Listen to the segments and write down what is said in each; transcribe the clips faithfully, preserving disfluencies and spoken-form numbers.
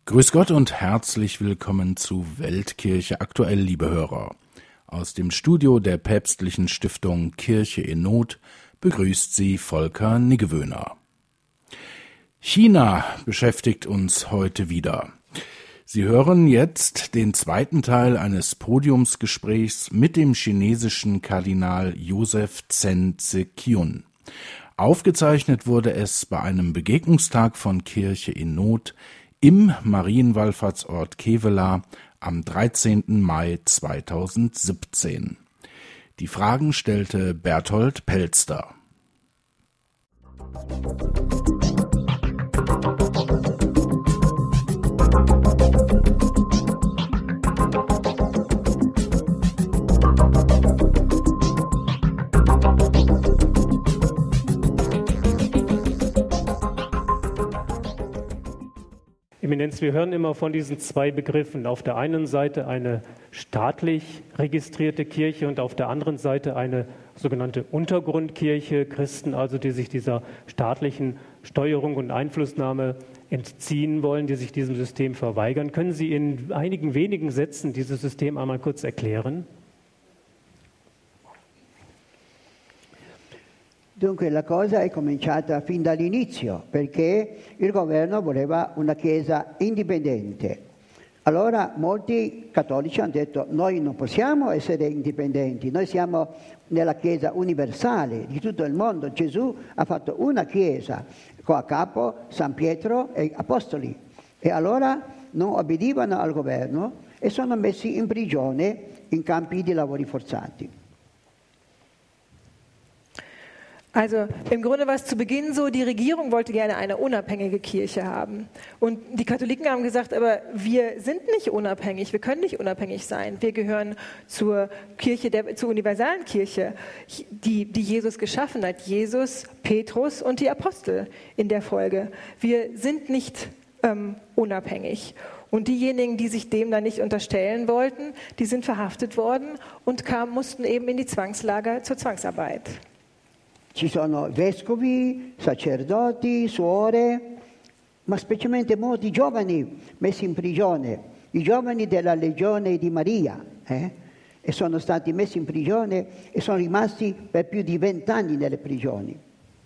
Grüß Gott und herzlich willkommen zu Weltkirche aktuell, liebe Hörer. Aus dem Studio der päpstlichen Stiftung Kirche in Not begrüßt Sie Volker Niggewöhner. China beschäftigt uns heute wieder. Sie hören jetzt den zweiten Teil eines Podiumsgesprächs mit dem chinesischen Kardinal Joseph Zen Tze-Kyun. Aufgezeichnet wurde es bei einem Begegnungstag von Kirche in Not im Marienwallfahrtsort Kevela am dreizehnten Mai zweitausendsiebzehn. Die Fragen stellte Berthold Pelster. Eminenz, wir hören immer von diesen zwei Begriffen. Auf der einen Seite eine staatlich registrierte Kirche und auf der anderen Seite eine sogenannte Untergrundkirche. Christen also, die sich dieser staatlichen Steuerung und Einflussnahme entziehen wollen, die sich diesem System verweigern. Können Sie in einigen wenigen Sätzen dieses System einmal kurz erklären? Dunque la cosa è cominciata fin dall'inizio perché il governo voleva una chiesa indipendente. Allora molti cattolici hanno detto noi non possiamo essere indipendenti, noi siamo nella chiesa universale di tutto il mondo. Gesù ha fatto una chiesa con a capo San Pietro e Apostoli e allora non obbedivano al governo e sono messi in prigione in campi di lavori forzati. Also im Grunde war es zu Beginn so, die Regierung wollte gerne eine unabhängige Kirche haben. Und die Katholiken haben gesagt, aber wir sind nicht unabhängig, wir können nicht unabhängig sein. Wir gehören zur Kirche, der, zur universalen Kirche, die, die Jesus geschaffen hat. Jesus, Petrus und die Apostel in der Folge. Wir sind nicht ähm, unabhängig. Und diejenigen, die sich dem dann nicht unterstellen wollten, die sind verhaftet worden und kam, mussten eben in die Zwangslager zur Zwangsarbeit. Ci sono vescovi, sacerdoti, suore, ma specialmente molti giovani messi in prigione, i giovani della Legione di Maria, eh? e sono stati messi in prigione e sono rimasti per più di vent'anni nelle prigioni.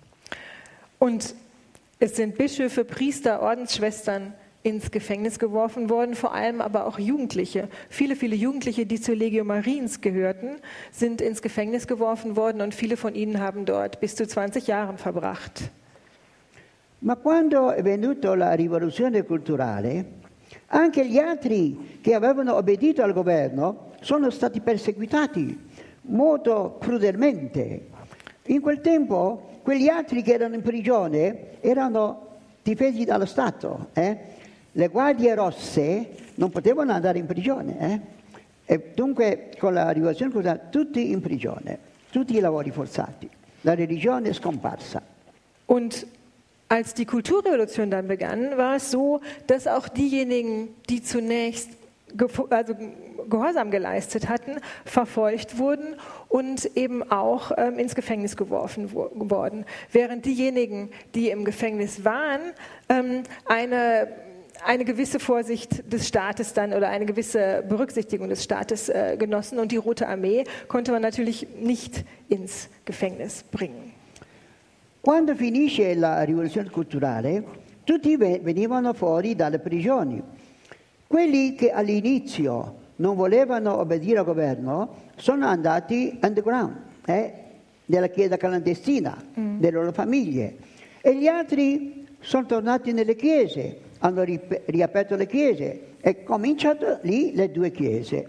Und es sind Bischöfe, Priester, Ordensschwestern ins Gefängnis geworfen worden, vor allem aber auch Jugendliche. Viele, viele Jugendliche, die zur Legio Mariens gehörten, sind ins Gefängnis geworfen worden und viele von ihnen haben dort bis zu zwanzig Jahre verbracht. Ma quando è venuta la rivoluzione culturale, anche gli altri che avevano obbedito al governo sono stati perseguitati molto crudelmente. In quel tempo, quegli altri che erano in prigione erano difesi dallo Stato, eh? Le guardie rosse non potevano andare in prigione, eh? E dunque con la rivoluzione culturale tutti in prigione, tutti i lavori forzati, la religione è scomparsa. Und als die Kulturrevolution dann begann, war es so, dass auch diejenigen, die zunächst also Gehorsam geleistet hatten, verfolgt wurden und eben auch ähm, ins Gefängnis geworfen wo- worden. Während diejenigen, die im Gefängnis waren, ähm, eine, eine gewisse Vorsicht des Staates dann oder eine gewisse Berücksichtigung des Staates äh, genossen und die Rote Armee konnte man natürlich nicht ins Gefängnis bringen. Quando finisce la rivoluzione culturale, tutti venivano fuori dalle prigioni. Quelli che all'inizio non volevano obbedire al governo sono andati underground, eh, nella chiesa clandestina, mm. delle loro famiglie. E gli altri sono tornati nelle chiese, hanno ri- riaperto le chiese e cominciato lì le due chiese.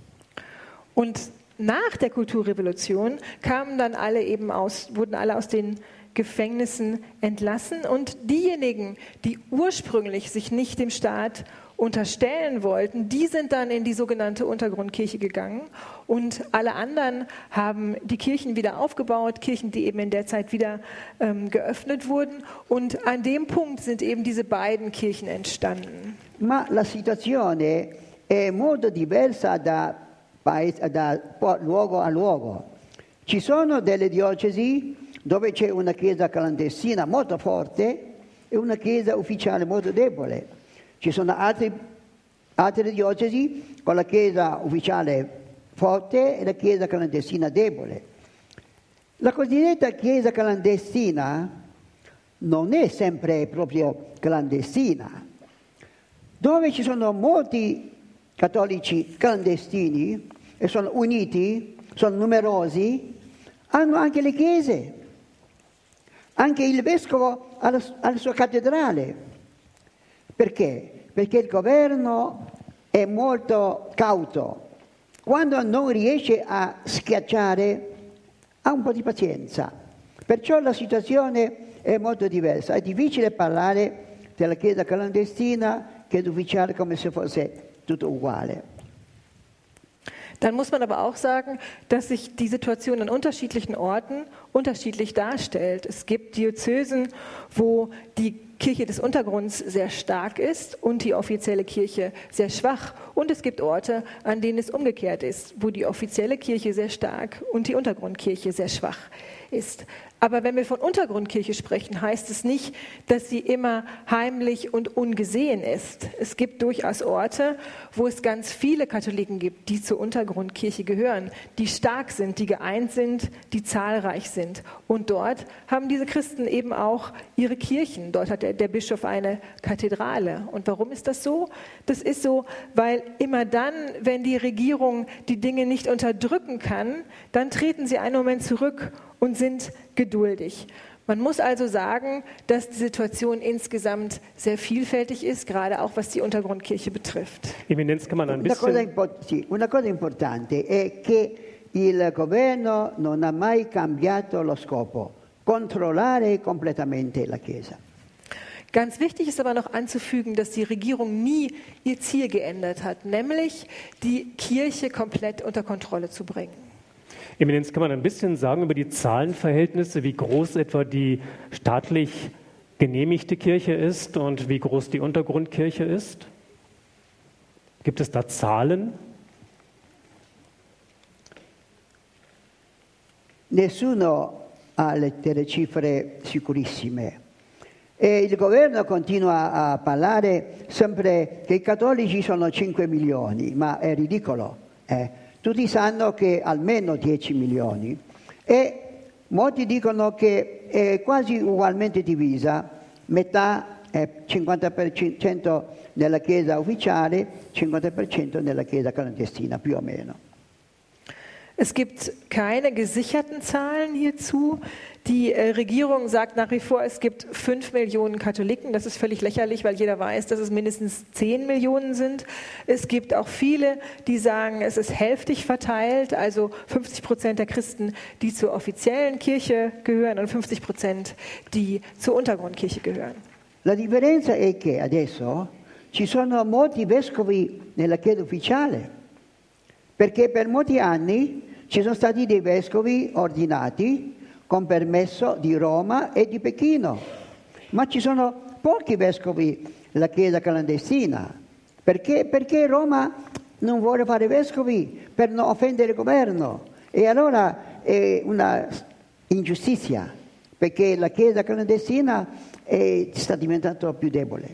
Und nach der Kulturrevolution kamen dann alle eben aus, wurden alle aus den Gefängnissen entlassen und diejenigen, die ursprünglich sich nicht dem Staat unterstellen wollten, die sind dann in die sogenannte Untergrundkirche gegangen und alle anderen haben die Kirchen wieder aufgebaut, Kirchen, die eben in der Zeit wieder ähm, geöffnet wurden und an dem Punkt sind eben diese beiden Kirchen entstanden. Ma la situazione è molto diversa da, paese, da luogo a luogo. Ci sono delle diocesi dove c'è una chiesa clandestina molto forte e una chiesa ufficiale molto debole. Ci sono altri, altre diocesi con la Chiesa ufficiale forte e la Chiesa clandestina debole. La cosiddetta Chiesa clandestina non è sempre proprio clandestina. Dove ci sono molti cattolici clandestini e sono uniti, sono numerosi, hanno anche le chiese. Anche il vescovo ha la, ha la sua cattedrale. Perché? Perché il governo è molto cauto. Quando non riesce a schiacciare, ha un po' di pazienza. Perciò la situazione è molto diversa. È difficile parlare della Chiesa clandestina che ufficiale come se fosse tutto uguale. Dann muss man aber auch sagen, dass sich die Situation an unterschiedlichen Orten unterschiedlich darstellt. Es gibt Diözesen, wo die Kirche des Untergrunds sehr stark ist und die offizielle Kirche sehr schwach. Und es gibt Orte, an denen es umgekehrt ist, wo die offizielle Kirche sehr stark und die Untergrundkirche sehr schwach ist. Aber wenn wir von Untergrundkirche sprechen, heißt es nicht, dass sie immer heimlich und ungesehen ist. Es gibt durchaus Orte, wo es ganz viele Katholiken gibt, die zur Untergrundkirche gehören, die stark sind, die geeint sind, die zahlreich sind. Und dort haben diese Christen eben auch ihre Kirchen. Dort hat der, der Bischof eine Kathedrale. Und warum ist das so? Das ist so, weil immer dann, wenn die Regierung die Dinge nicht unterdrücken kann, dann treten sie einen Moment zurück und sind geduldig. Man muss also sagen, dass die Situation insgesamt sehr vielfältig ist, gerade auch was die Untergrundkirche betrifft. Eminenz, kann man ein Una cosa, bisschen... impo- sì, una cosa importante è che il governo non ha mai cambiato lo scopo, controllare completamente la Chiesa. Ganz wichtig ist aber noch anzufügen, dass die Regierung nie ihr Ziel geändert hat, nämlich die Kirche komplett unter Kontrolle zu bringen. Eminenz, kann man ein bisschen sagen über die Zahlenverhältnisse, wie groß etwa die staatlich genehmigte Kirche ist und wie groß die Untergrundkirche ist? Gibt es da Zahlen? Nessuno ha le, delle cifre sicurissime. E il governo continua a parlare sempre che i cattolici sono cinque milioni, ma è ridicolo. Eh. Tutti sanno che almeno dieci milioni e molti dicono che è quasi ugualmente divisa, metà è cinquanta per cento nella Chiesa ufficiale, cinquanta per cento nella Chiesa clandestina, più o meno. Es gibt keine gesicherten Zahlen hierzu. Die äh, Regierung sagt nach wie vor, es gibt fünf Millionen Katholiken. Das ist völlig lächerlich, weil jeder weiß, dass es mindestens zehn Millionen sind. Es gibt auch viele, die sagen, es ist hälftig verteilt, also fünfzig Prozent der Christen, die zur offiziellen Kirche gehören und fünfzig Prozent, die zur Untergrundkirche gehören. La differenza è che adesso ci sono molti vescovi nella Chiesa ufficiale, perché per molti anni ci sono stati dei vescovi ordinati con permesso di Roma e di Pechino, ma ci sono pochi vescovi nella Chiesa clandestina. Perché? Perché Roma non vuole fare vescovi per non offendere il governo. E allora è una ingiustizia, perché la Chiesa clandestina è, sta diventando più debole.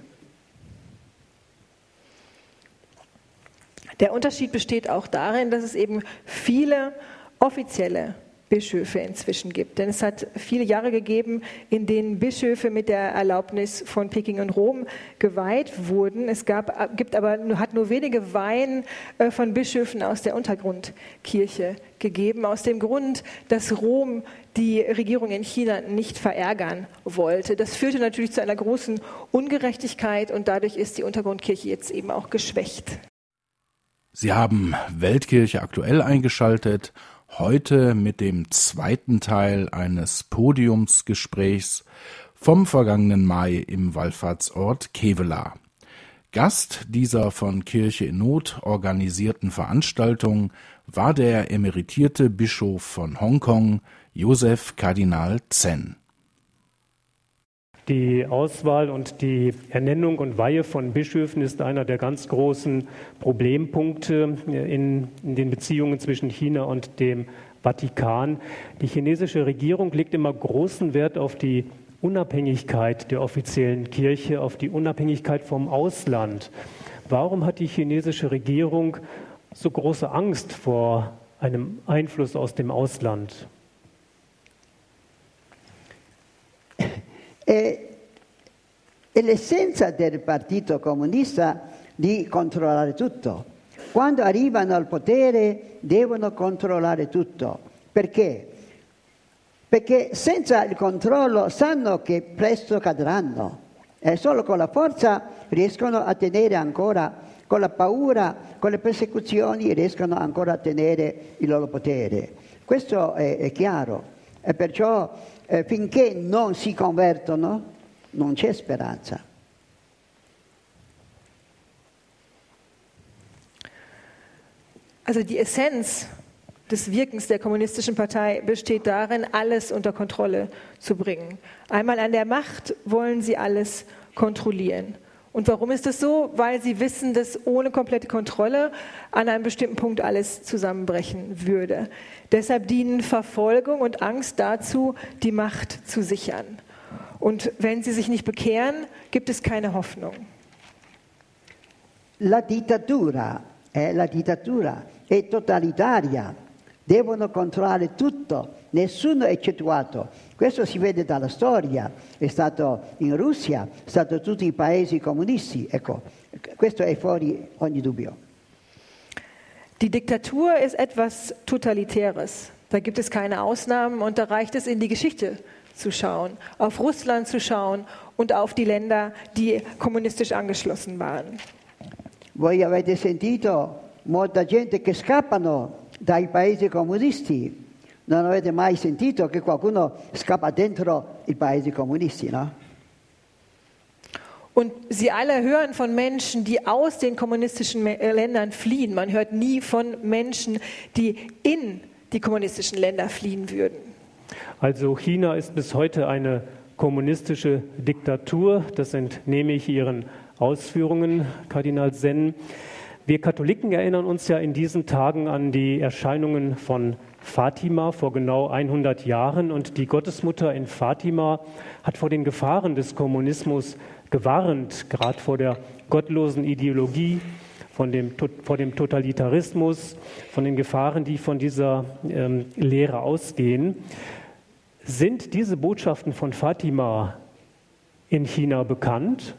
Der Unterschied besteht auch darin, dass es eben viele offizielle Bischöfe inzwischen gibt. Denn es hat viele Jahre gegeben, in denen Bischöfe mit der Erlaubnis von Peking und Rom geweiht wurden. Es gab, gibt aber hat nur wenige Weihen von Bischöfen aus der Untergrundkirche gegeben, aus dem Grund, dass Rom die Regierung in China nicht verärgern wollte. Das führte natürlich zu einer großen Ungerechtigkeit und dadurch ist die Untergrundkirche jetzt eben auch geschwächt. Sie haben Weltkirche aktuell eingeschaltet, heute mit dem zweiten Teil eines Podiumsgesprächs vom vergangenen Mai im Wallfahrtsort Kevela. Gast dieser von Kirche in Not organisierten Veranstaltung war der emeritierte Bischof von Hongkong, Josef Kardinal Zen. Die Auswahl und die Ernennung und Weihe von Bischöfen ist einer der ganz großen Problempunkte in, in den Beziehungen zwischen China und dem Vatikan. Die chinesische Regierung legt immer großen Wert auf die Unabhängigkeit der offiziellen Kirche, auf die Unabhängigkeit vom Ausland. Warum hat die chinesische Regierung so große Angst vor einem Einfluss aus dem Ausland? È, è l'essenza del Partito Comunista di controllare tutto. Quando arrivano al potere devono controllare tutto. Perché? Perché senza il controllo sanno che presto cadranno. E solo con la forza riescono a tenere ancora, con la paura, con le persecuzioni riescono ancora a tenere il loro potere. Questo è, è chiaro. E perciò eh, finché non si convertono non c'è speranza. Also die Essenz des Wirkens der Kommunistischen Partei besteht darin, alles unter Kontrolle zu bringen. Einmal an der Macht wollen sie alles kontrollieren. Und warum ist das so? Weil sie wissen, dass ohne komplette Kontrolle an einem bestimmten Punkt alles zusammenbrechen würde. Deshalb dienen Verfolgung und Angst dazu, die Macht zu sichern. Und wenn sie sich nicht bekehren, gibt es keine Hoffnung. La dittatura, eh, la dittatura è totalitaria. Devono controllare tutto, nessuno eccettuato. Questo si vede dalla storia, è stato in Russia, è stato tutti i paesi comunisti. Ecco, questo è fuori ogni dubbio. Die Diktatur ist etwas Totalitäres. Da gibt es keine Ausnahmen und da reicht es, in die Geschichte zu schauen, auf Russland zu schauen und auf die Länder, die kommunistisch angeschlossen waren. Voi avete sentito molta gente che scappano dai paesi comunisti. Non avete mai sentito che qualcuno scappa dentro i paesi comunisti, no? Und Sie alle hören von Menschen, die aus den kommunistischen Ländern fliehen. Man hört nie von Menschen, die in die kommunistischen Länder fliehen würden. Also China ist bis heute eine kommunistische Diktatur. Das entnehme ich Ihren Ausführungen, Kardinal Sen. Wir Katholiken erinnern uns ja in diesen Tagen an die Erscheinungen von Fatima vor genau hundert Jahren. Und die Gottesmutter in Fatima hat vor den Gefahren des Kommunismus gewarnt, gerade vor der gottlosen Ideologie, von dem, vor dem Totalitarismus, von den Gefahren, die von dieser ähm, Lehre ausgehen. Sind diese Botschaften von Fatima in China bekannt?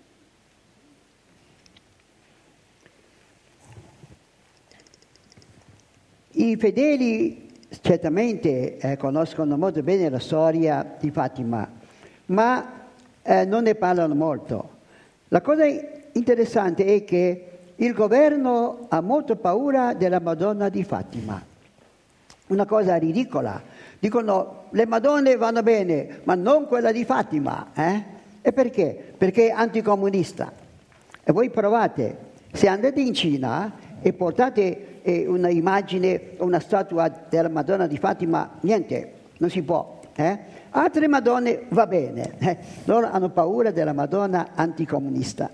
I fedeli certamente eh, conoscono molto bene la storia di Fatima, ma eh, non ne parlano molto. La cosa interessante è che il governo ha molto paura della Madonna di Fatima. Una cosa ridicola. Dicono le Madonne vanno bene, ma non quella di Fatima. Eh? E perché? Perché è anticomunista. E voi provate, se andate in Cina e portate e una immagine, una statua della Madonna di Fatima, niente, non si può. Eh? Altre Madonne va bene, eh? Loro hanno paura della Madonna anticomunista.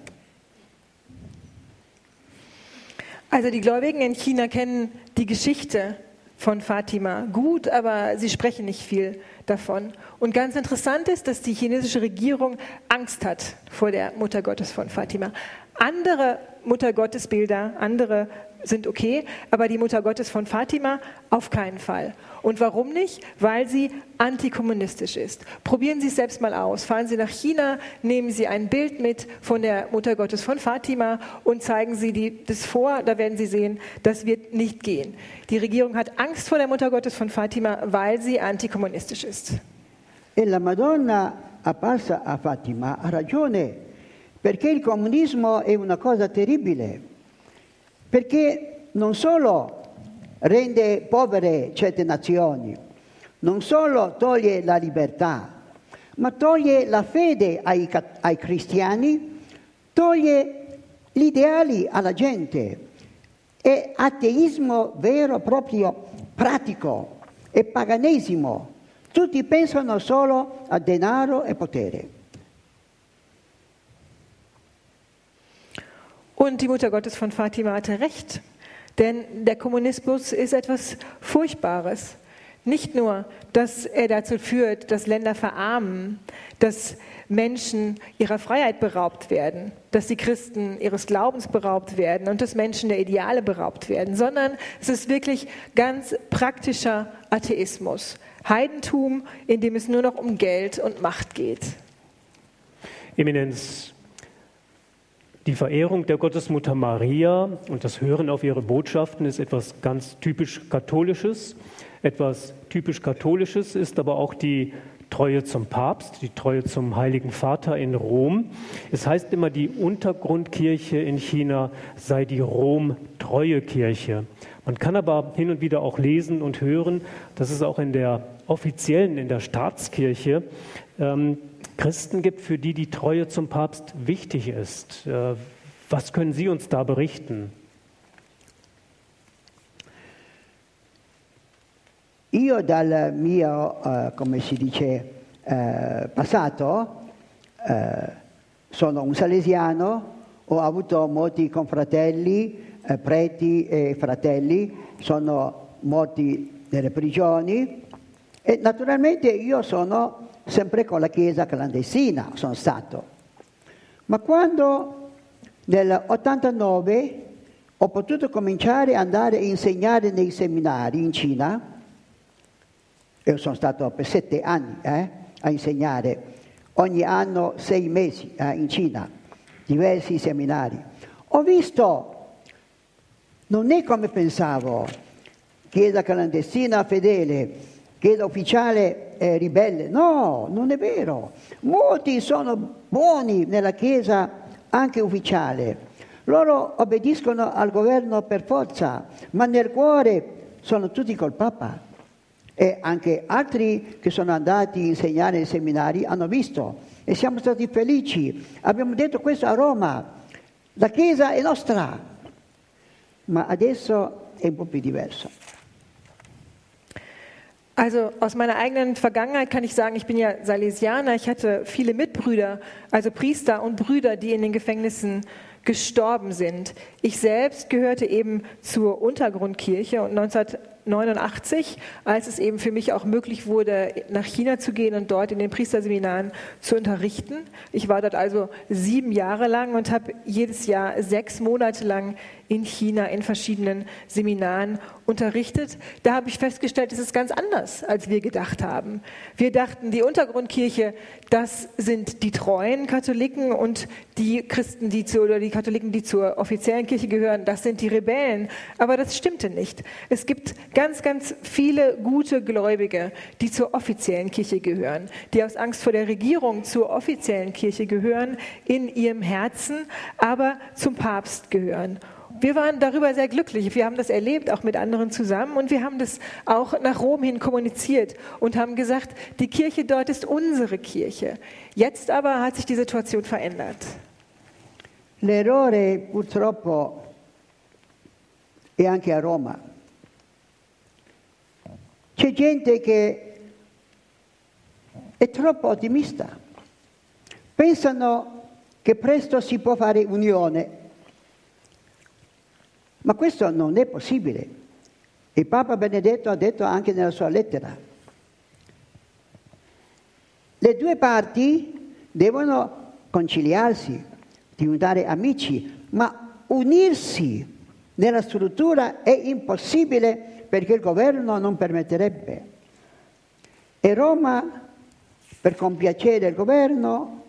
Also die Gläubigen in China kennen die Geschichte von Fatima gut, aber sie sprechen nicht viel davon. Und ganz interessant ist, dass die chinesische Regierung Angst hat vor der Muttergottes von Fatima. Andere Muttergottesbilder, andere sind okay, aber die Muttergottes von Fatima auf keinen Fall. Und warum nicht? Weil sie antikommunistisch ist. Probieren Sie es selbst mal aus. Fahren Sie nach China, nehmen Sie ein Bild mit von der Muttergottes von Fatima und zeigen Sie die, das vor. Da werden Sie sehen, das wird nicht gehen. Die Regierung hat Angst vor der Muttergottes von Fatima, weil sie antikommunistisch ist. E la Madonna apparsa a Fatima ha ragione, perché il comunismo è una cosa terribile. Perché non solo rende povere certe nazioni, non solo toglie la libertà, ma toglie la fede ai, ai cristiani, toglie gli ideali alla gente. È ateismo vero e proprio, pratico, è paganesimo. Tutti pensano solo a denaro e potere. Und die Muttergottes von Fatima hatte recht, denn der Kommunismus ist etwas Furchtbares. Nicht nur, dass er dazu führt, dass Länder verarmen, dass Menschen ihrer Freiheit beraubt werden, dass die Christen ihres Glaubens beraubt werden und dass Menschen der Ideale beraubt werden, sondern es ist wirklich ganz praktischer Atheismus. Heidentum, in dem es nur noch um Geld und Macht geht. Eminenz, die Verehrung der Gottesmutter Maria und das Hören auf ihre Botschaften ist etwas ganz typisch Katholisches. Etwas typisch Katholisches ist aber auch die Treue zum Papst, die Treue zum Heiligen Vater in Rom. Es heißt immer, die Untergrundkirche in China sei die Rom-treue Kirche. Man kann aber hin und wieder auch lesen und hören, dass es auch in der offiziellen, in der Staatskirche ähm, Christen gibt, für die die Treue zum Papst wichtig ist. Äh, was können Sie uns da berichten? Io dal mio, eh, come si dice, eh, passato, eh, sono un salesiano, ho avuto molti confratelli, eh, preti e fratelli, sono morti nelle prigioni e naturalmente io sono sempre con la chiesa clandestina, sono stato. Ma quando nel ottantanove ho potuto cominciare ad andare a insegnare nei seminari in Cina, io sono stato per sette anni eh, a insegnare, ogni anno sei mesi eh, in Cina, diversi seminari. Ho visto, non è come pensavo, chiesa clandestina fedele, chiesa ufficiale eh, ribelle. No, non è vero. Molti sono buoni nella chiesa anche ufficiale. Loro obbediscono al governo per forza, ma nel cuore sono tutti col Papa. E anche altri che sono andati a insegnare nei seminari hanno visto e siamo stati felici. Abbiamo detto questo a Roma, la Chiesa è nostra, ma adesso è un po' più diverso. Also aus meiner eigenen Vergangenheit kann ich sagen, ich bin ja Salesianer, ich hatte viele Mitbrüder, also Priester und Brüder, die in den Gefängnissen gestorben sind. Ich selbst gehörte eben zur Untergrundkirche und neunzehnhundertneunundachtzig, als es eben für mich auch möglich wurde, nach China zu gehen und dort in den Priesterseminaren zu unterrichten. Ich war dort also sieben Jahre lang und habe jedes Jahr sechs Monate lang in China in verschiedenen Seminaren unterrichtet. Da habe ich festgestellt, es ist ganz anders, als wir gedacht haben. Wir dachten, die Untergrundkirche, das sind die treuen Katholiken und die Christen, die zu, oder die Katholiken, die zur offiziellen Kirche gehören, das sind die Rebellen. Aber das stimmte nicht. Es gibt ganz, ganz viele gute Gläubige, die zur offiziellen Kirche gehören, die aus Angst vor der Regierung zur offiziellen Kirche gehören, in ihrem Herzen, aber zum Papst gehören. Wir waren darüber sehr glücklich. Wir haben das erlebt, auch mit anderen zusammen. Und wir haben das auch nach Rom hin kommuniziert und haben gesagt, die Kirche dort ist unsere Kirche. Jetzt aber hat sich die Situation verändert. L'errore purtroppo è anche a Roma. C'è gente che è troppo ottimista. Pensano che presto si può fare unione. Ma questo non è possibile. Il Papa Benedetto ha detto anche nella sua lettera. Le due parti devono conciliarsi, diventare amici, ma unirsi nella struttura è impossibile perché il governo non permetterebbe. E Roma, per compiacere il governo,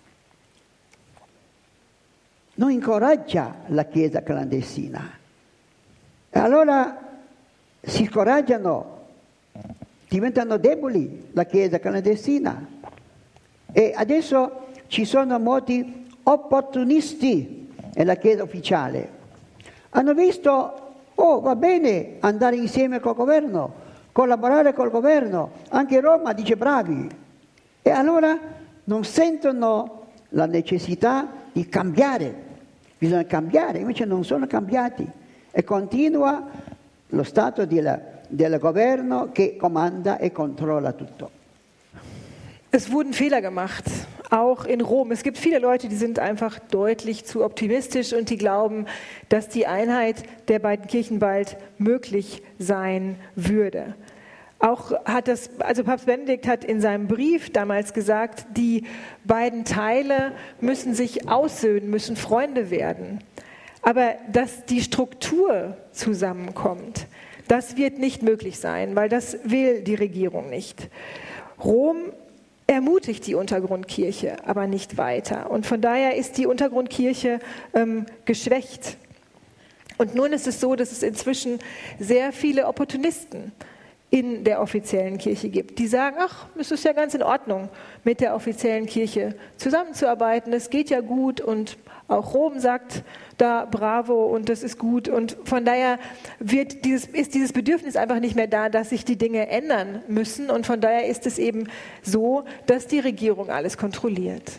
non incoraggia la Chiesa clandestina. E allora si scoraggiano, diventano deboli la Chiesa clandestina. E adesso ci sono molti opportunisti nella Chiesa ufficiale. Hanno visto, oh va bene andare insieme col governo, collaborare col governo, anche Roma dice bravi. E allora non sentono la necessità di cambiare, bisogna cambiare, invece non sono cambiati. E continua lo stato del, del governo che comanda e controlla tutto. Es wurden Fehler gemacht, auch in Rom. Es gibt viele Leute, die sind einfach deutlich zu optimistisch und die glauben, dass die Einheit der beiden Kirchen bald möglich sein würde. Auch hat das, also Papst Benedikt hat in seinem Brief damals gesagt, die beiden Teile müssen sich aussöhnen, müssen Freunde werden. Aber dass die Struktur zusammenkommt, das wird nicht möglich sein, weil das will die Regierung nicht. Rom ermutigt die Untergrundkirche, aber nicht weiter. Und von daher ist die Untergrundkirche ähm, geschwächt. Und nun ist es so, dass es inzwischen sehr viele Opportunisten in der offiziellen Kirche gibt, die sagen, ach, es ist ja ganz in Ordnung, mit der offiziellen Kirche zusammenzuarbeiten, es geht ja gut und auch Rom sagt da bravo und das ist gut und von daher wird dieses, ist dieses Bedürfnis einfach nicht mehr da, dass sich die Dinge ändern müssen und von daher ist es eben so, dass die Regierung alles kontrolliert.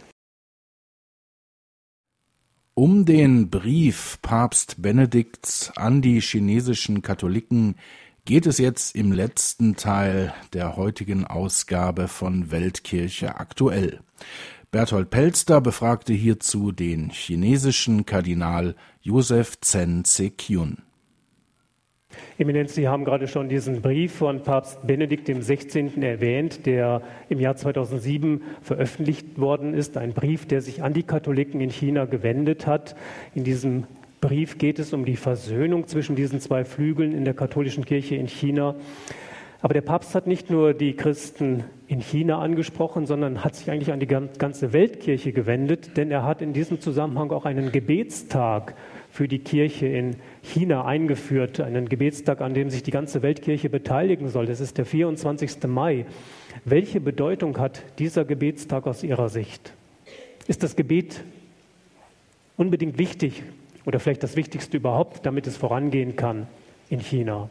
Um den Brief Papst Benedikts an die chinesischen Katholiken geht es jetzt im letzten Teil der heutigen Ausgabe von Weltkirche aktuell. Berthold Pelster befragte hierzu den chinesischen Kardinal Joseph Zen Ze-Kyun. Eminenz, Sie haben gerade schon diesen Brief von Papst Benedikt dem sechzehnten erwähnt, der im Jahr zweitausendsieben veröffentlicht worden ist. Ein Brief, der sich an die Katholiken in China gewendet hat. In diesem Brief geht es um die Versöhnung zwischen diesen zwei Flügeln in der katholischen Kirche in China. Aber der Papst hat nicht nur die Christen in China angesprochen, sondern hat sich eigentlich an die ganze Weltkirche gewendet, denn er hat in diesem Zusammenhang auch einen Gebetstag für die Kirche in China eingeführt, einen Gebetstag, an dem sich die ganze Weltkirche beteiligen soll. Das ist der vierundzwanzigsten Mai. Welche Bedeutung hat dieser Gebetstag aus Ihrer Sicht? Ist das Gebet unbedingt wichtig oder vielleicht das Wichtigste überhaupt, damit es vorangehen kann in China?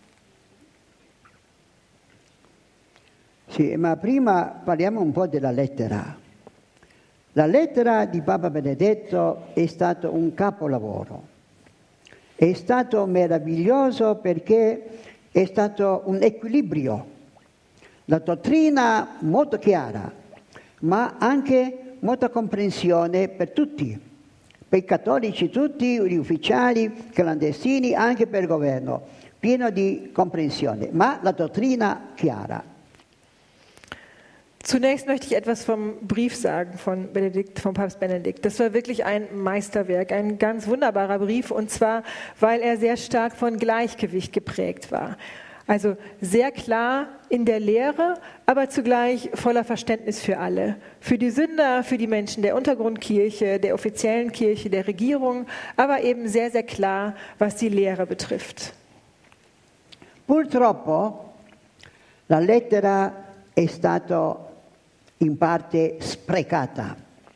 Sì, ma prima parliamo un po' della lettera. La lettera di Papa Benedetto è stato un capolavoro. È stato meraviglioso perché è stato un equilibrio. La dottrina molto chiara, ma anche molta comprensione per tutti. Per i cattolici tutti, gli ufficiali, clandestini, anche per il governo, pieno di comprensione, ma la dottrina chiara. Zunächst möchte ich etwas vom Brief sagen von Benedikt, vom Papst Benedikt. Das war wirklich ein Meisterwerk, ein ganz wunderbarer Brief, und zwar, weil er sehr stark von Gleichgewicht geprägt war. Also sehr klar in der Lehre, aber zugleich voller Verständnis für alle. Für die Sünder, für die Menschen der Untergrundkirche, der offiziellen Kirche, der Regierung, aber eben sehr, sehr klar, was die Lehre betrifft. Purtroppo la lettera è stata in parte sprecata.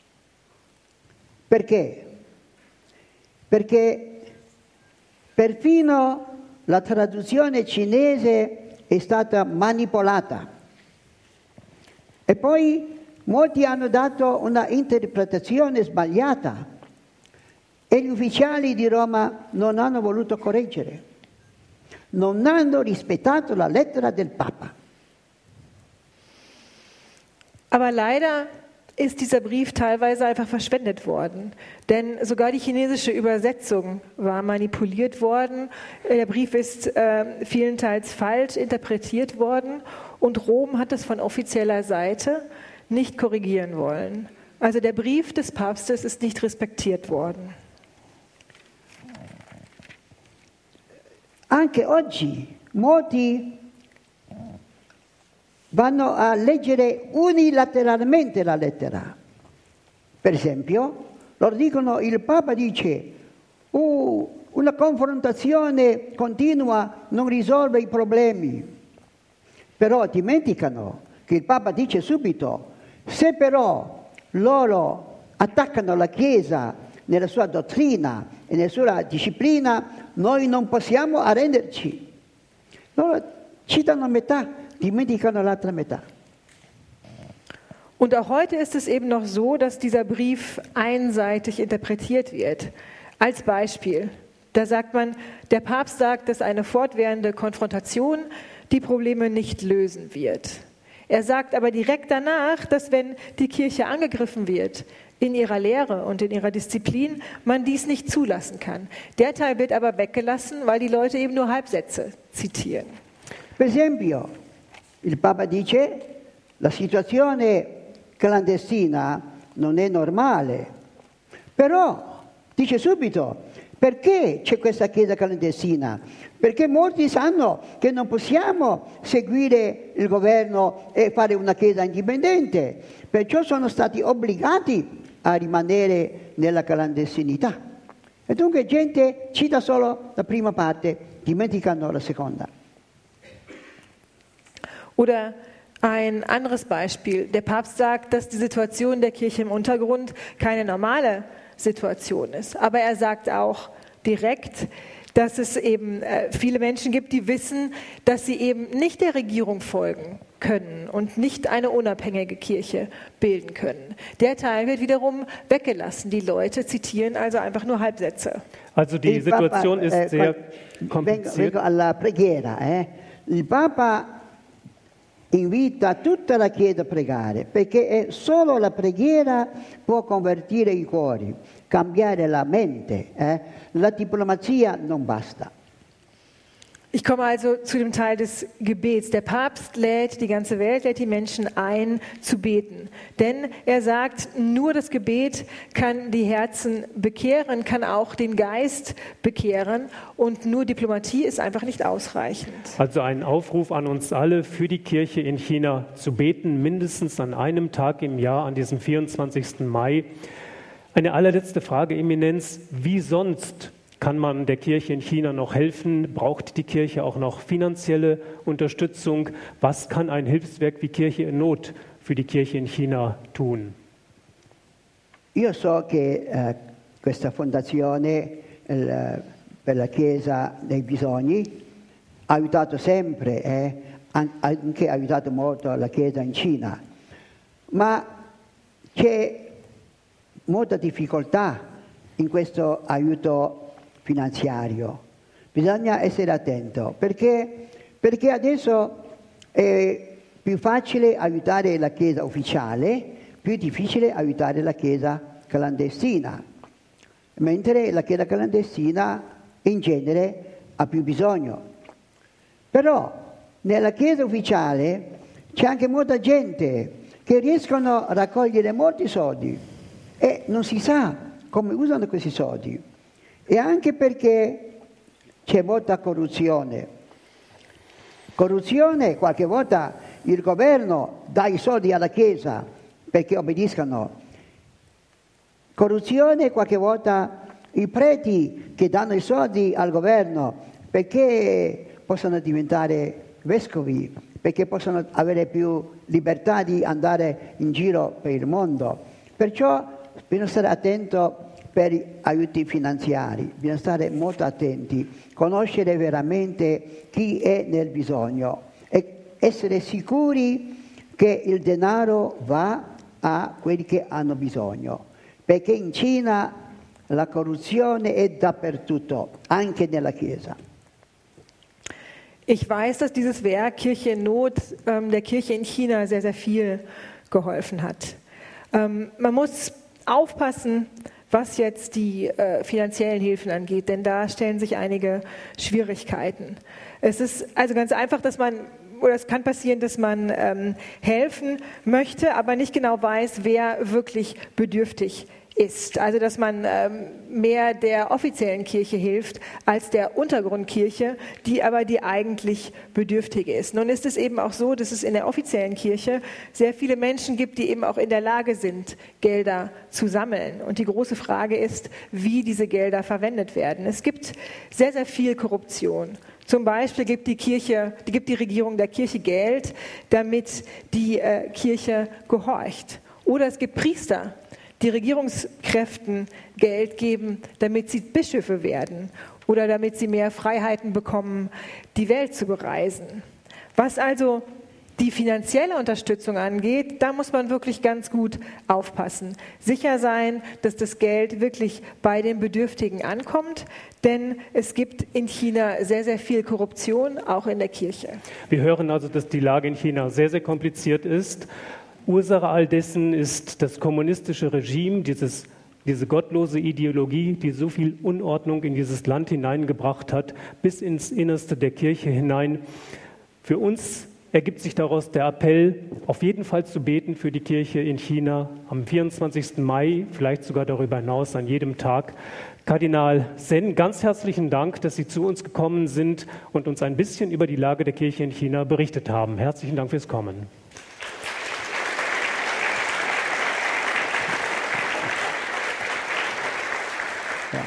Perché? Perché perfino la traduzione cinese è stata manipolata e poi molti hanno dato una interpretazione sbagliata e gli ufficiali di Roma non hanno voluto correggere, non hanno rispettato la lettera del Papa. Aber leider ist dieser Brief teilweise einfach verschwendet worden. Denn sogar die chinesische Übersetzung war manipuliert worden. Der Brief ist äh, vielenteils falsch interpretiert worden. Und Rom hat es von offizieller Seite nicht korrigieren wollen. Also der Brief des Papstes ist nicht respektiert worden. Anche oggi molti vanno a leggere unilateralmente la lettera. Per esempio, loro dicono, il Papa dice, oh, una confrontazione continua non risolve i problemi. Però dimenticano che il Papa dice subito, se però loro attaccano la Chiesa nella sua dottrina e nella sua disciplina, noi non possiamo arrenderci. Loro citano metà. dimenticano l'altra metà. Und auch heute ist es eben noch so, dass dieser Brief einseitig interpretiert wird. Als Beispiel, da sagt man, der Papst sagt, dass eine fortwährende Konfrontation die Probleme nicht lösen wird. Er sagt aber direkt danach, dass wenn die Kirche angegriffen wird, in ihrer Lehre und in ihrer Disziplin, man dies nicht zulassen kann. Der Teil wird aber weggelassen, weil die Leute eben nur Halbsätze zitieren. Per esempio, Il Papa dice la situazione clandestina non è normale, però dice subito perché c'è questa chiesa clandestina? Perché molti sanno che non possiamo seguire il governo e fare una chiesa indipendente, perciò sono stati obbligati a rimanere nella clandestinità. E dunque gente cita solo la prima parte, dimenticano la seconda. Oder ein anderes Beispiel. Der Papst sagt, dass die Situation der Kirche im Untergrund keine normale Situation ist. Aber er sagt auch direkt, dass es eben äh, viele Menschen gibt, die wissen, dass sie eben nicht der Regierung folgen können und nicht eine unabhängige Kirche bilden können. Der Teil wird wiederum weggelassen. Die Leute zitieren also einfach nur Halbsätze. Also die Il Situation Papa, ist eh, sehr vengo, kompliziert. vengo alla preghiera. Eh. Il Papa invita tutta la Chiesa a pregare, perché è solo la preghiera può convertire i cuori, cambiare la mente. Eh. La diplomazia non basta. Ich komme also zu dem Teil des Gebets. Der Papst lädt die ganze Welt, lädt die Menschen ein, zu beten. Denn er sagt, nur das Gebet kann die Herzen bekehren, kann auch den Geist bekehren und nur Diplomatie ist einfach nicht ausreichend. Also ein Aufruf an uns alle, für die Kirche in China zu beten, mindestens an einem Tag im Jahr, an diesem vierundzwanzigsten Mai. Eine allerletzte Frage, Eminenz, wie sonst kann man der Kirche in China noch helfen? Braucht die Kirche auch noch finanzielle Unterstützung? Was kann ein Hilfswerk wie Kirche in Not für die Kirche in China tun? Io so che eh, questa fondazione eh, per la Chiesa dei bisogni ha aiutato sempre, eh, anche ha aiutato molto la Chiesa in Cina, ma c'è molta difficoltà in questo aiuto finanziario. Bisogna essere attento perché, perché adesso è più facile aiutare la Chiesa ufficiale, più difficile aiutare la Chiesa clandestina, mentre la Chiesa clandestina in genere ha più bisogno. Però nella Chiesa ufficiale c'è anche molta gente che riescono a raccogliere molti soldi e non si sa come usano questi soldi. E anche perché c'è molta corruzione. Corruzione, qualche volta il governo dà i soldi alla Chiesa perché obbediscano. Corruzione, qualche volta i preti che danno i soldi al governo perché possono diventare vescovi, perché possono avere più libertà di andare in giro per il mondo. Perciò bisogna stare attento per gli aiuti finanziari, bisogna stare molto attenti, conoscere veramente chi è nel bisogno e essere sicuri che il denaro va a quelli che hanno bisogno, perché in Cina la corruzione è dappertutto, anche nella Chiesa. Ich weiß, dass dieses Werk Kirche in Not ähm, der Kirche in China sehr, sehr viel geholfen hat. Ähm, man muss aufpassen, was jetzt die äh, finanziellen Hilfen angeht, denn da stellen sich einige Schwierigkeiten. Es ist also ganz einfach, dass man, oder es kann passieren, dass man ähm, helfen möchte, aber nicht genau weiß, wer wirklich bedürftig ist. Also dass man ähm, mehr der offiziellen Kirche hilft als der Untergrundkirche, die aber die eigentlich Bedürftige ist. Nun ist es eben auch so, dass es in der offiziellen Kirche sehr viele Menschen gibt, die eben auch in der Lage sind, Gelder zu sammeln. Und die große Frage ist, wie diese Gelder verwendet werden. Es gibt sehr, sehr viel Korruption. Zum Beispiel gibt die Kirche, die gibt die Regierung der Kirche Geld, damit die äh, Kirche gehorcht. Oder es gibt Priester, die Regierungskräften Geld geben, damit sie Bischöfe werden oder damit sie mehr Freiheiten bekommen, die Welt zu bereisen. Was also die finanzielle Unterstützung angeht, da muss man wirklich ganz gut aufpassen. Sicher sein, dass das Geld wirklich bei den Bedürftigen ankommt, denn es gibt in China sehr, sehr viel Korruption, auch in der Kirche. Wir hören also, dass die Lage in China sehr, sehr kompliziert ist. Ursache all dessen ist das kommunistische Regime, dieses, diese gottlose Ideologie, die so viel Unordnung in dieses Land hineingebracht hat, bis ins Innerste der Kirche hinein. Für uns ergibt sich daraus der Appell, auf jeden Fall zu beten für die Kirche in China am vierundzwanzigsten Mai, vielleicht sogar darüber hinaus an jedem Tag. Kardinal Sen, ganz herzlichen Dank, dass Sie zu uns gekommen sind und uns ein bisschen über die Lage der Kirche in China berichtet haben. Herzlichen Dank fürs Kommen. Ja.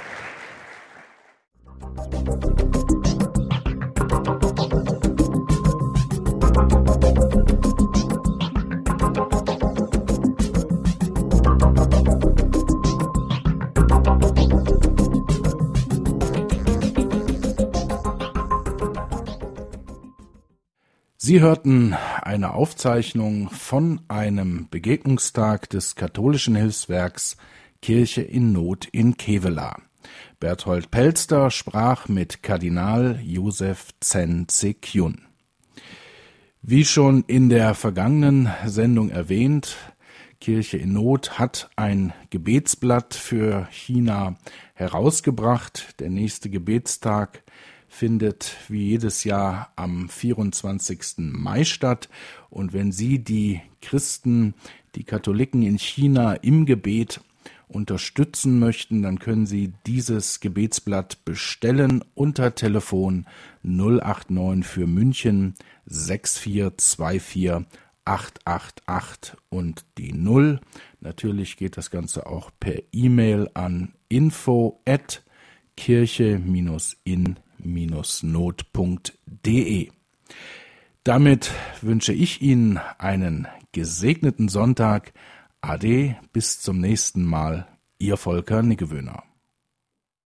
Sie hörten eine Aufzeichnung von einem Begegnungstag des katholischen Hilfswerks Kirche in Not in Kevela. Berthold Pelster sprach mit Kardinal Josef Zen Tse-Kyun. Wie schon in der vergangenen Sendung erwähnt, Kirche in Not hat ein Gebetsblatt für China herausgebracht. Der nächste Gebetstag findet wie jedes Jahr am vierundzwanzigsten Mai statt. Und wenn Sie die Christen, die Katholiken in China im Gebet unterstützen möchten, dann können Sie dieses Gebetsblatt bestellen unter Telefon null acht neun für München sechs vier zwei vier acht acht acht und die null. Natürlich geht das Ganze auch per E-Mail an info at kirche in not punkt de. Damit wünsche ich Ihnen einen gesegneten Sonntag. Ade, bis zum nächsten Mal. Ihr Volker Niggewöhner.